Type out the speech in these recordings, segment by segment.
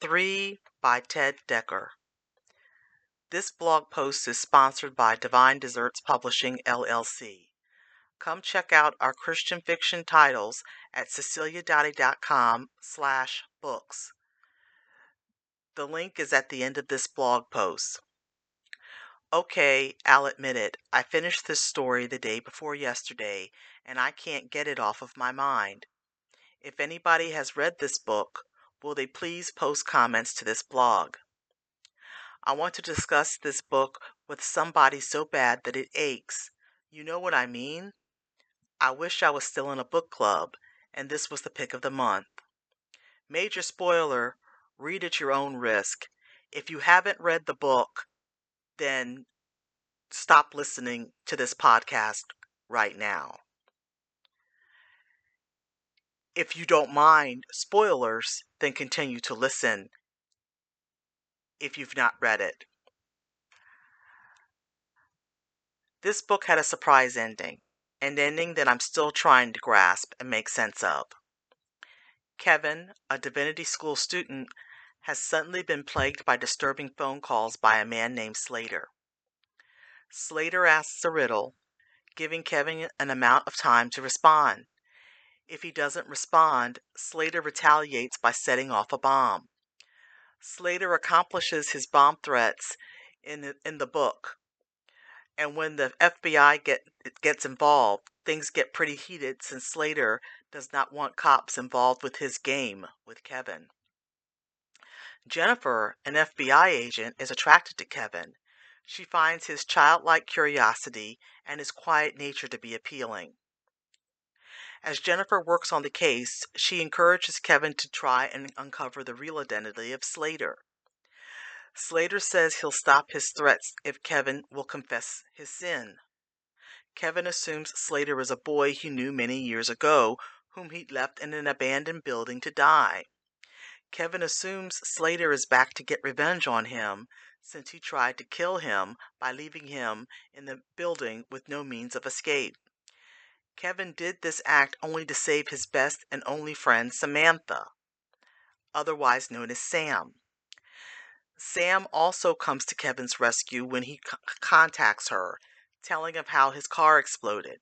3 by Ted Decker. This blog post is sponsored by Divine Desserts Publishing, LLC. Come check out our Christian fiction titles at ceciliadottie.com/books. The link is at the end of this blog post. Okay, I'll admit it. I finished this story the day before yesterday, and I can't get it off of my mind. If anybody has read this book, will they please post comments to this blog? I want to discuss this book with somebody so bad that it aches. You know what I mean? I wish I was still in a book club, and this was the pick of the month. Major spoiler, read at your own risk. If you haven't read the book, then stop listening to this podcast right now. If you don't mind spoilers, then continue to listen if you've not read it. This book had a surprise ending, an ending that I'm still trying to grasp and make sense of. Kevin, a divinity school student, has suddenly been plagued by disturbing phone calls by a man named Slater. Slater asks a riddle, giving Kevin an amount of time to respond. If he doesn't respond, Slater retaliates by setting off a bomb. Slater accomplishes his bomb threats in the book. And when the FBI gets involved, things get pretty heated since Slater does not want cops involved with his game with Kevin. Jennifer, an FBI agent, is attracted to Kevin. She finds his childlike curiosity and his quiet nature to be appealing. As Jennifer works on the case, she encourages Kevin to try and uncover the real identity of Slater. Slater says he'll stop his threats if Kevin will confess his sin. Kevin assumes Slater is a boy he knew many years ago, whom he'd left in an abandoned building to die. Kevin assumes Slater is back to get revenge on him, since he tried to kill him by leaving him in the building with no means of escape. Kevin did this act only to save his best and only friend, Samantha, otherwise known as Sam. Sam also comes to Kevin's rescue when he contacts her, telling of how his car exploded.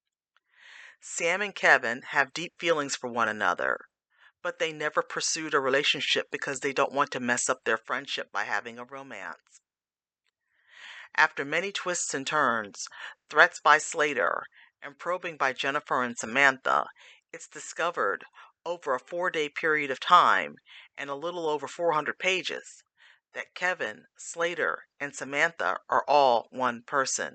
Sam and Kevin have deep feelings for one another, but they never pursued a relationship because they don't want to mess up their friendship by having a romance. After many twists and turns, threats by Slater, and probing by Jennifer and Samantha, it's discovered, over a 4-day period of time and a little over 400 pages, that Kevin, Slater, and Samantha are all one person.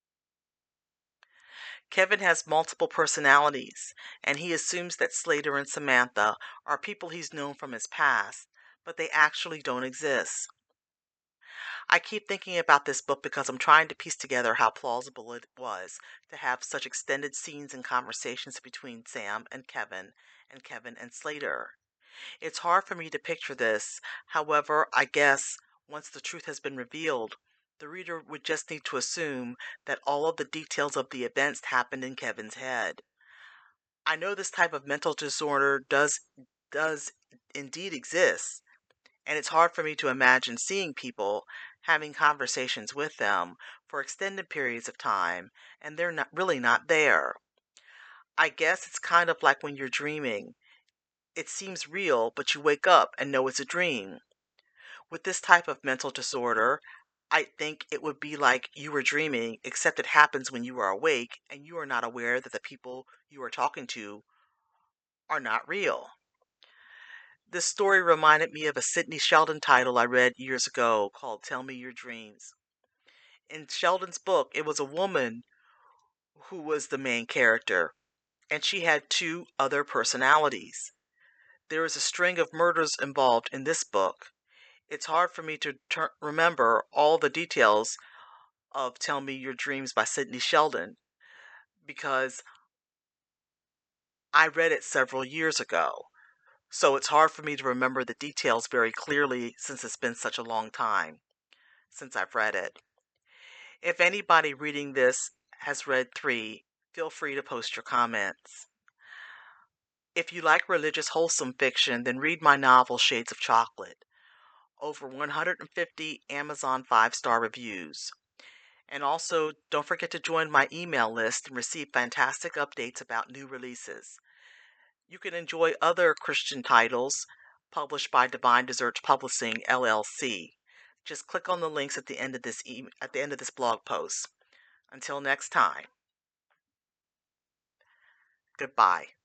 Kevin has multiple personalities, and he assumes that Slater and Samantha are people he's known from his past, but they actually don't exist. I keep thinking about this book because I'm trying to piece together how plausible it was to have such extended scenes and conversations between Sam and Kevin and Slater. It's hard for me to picture this. However, I guess once the truth has been revealed, the reader would just need to assume that all of the details of the events happened in Kevin's head. I know this type of mental disorder does indeed exist, and it's hard for me to imagine seeing people having conversations with them for extended periods of time, and they're not there. I guess it's kind of like when you're dreaming. It seems real, but you wake up and know it's a dream. With this type of mental disorder, I think it would be like you were dreaming, except it happens when you are awake and you are not aware that the people you are talking to are not real. This story reminded me of a Sidney Sheldon title I read years ago called Tell Me Your Dreams. In Sheldon's book, it was a woman who was the main character, and she had 2 other personalities. There is a string of murders involved in this book. It's hard for me to remember all the details of Tell Me Your Dreams by Sidney Sheldon because I read it several years ago. So it's hard for me to remember the details very clearly since it's been such a long time since I've read it. If anybody reading this has read 3, feel free to post your comments. If you like religious wholesome fiction, then read my novel Shades of Chocolate. over 150 Amazon 5-star reviews. And also, don't forget to join my email list and receive fantastic updates about new releases. You can enjoy other Christian titles published by Divine Desserts Publishing, LLC. Just click on the links at the end of this blog post. Until next time. Goodbye.